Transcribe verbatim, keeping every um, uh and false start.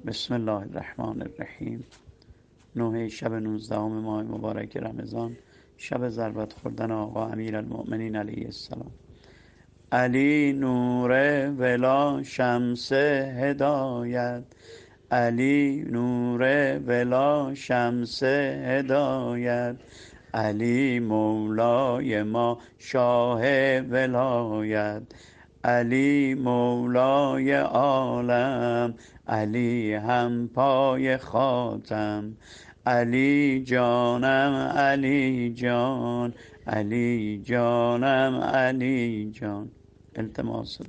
بسم الله الرحمن الرحیم. نوحه شب نوزدهم ماه مبارک رمضان، شب ضربت خوردن آقا امیرالمؤمنین علیه السلام. علی نور ولا شمس هدایت، علی نور ولا شمس هدایت، علی مولای ما شاه ولایت، علی مولای عالم، علی هم پای خاتم، علی جانم علی جان، علی جانم علی جان. التماس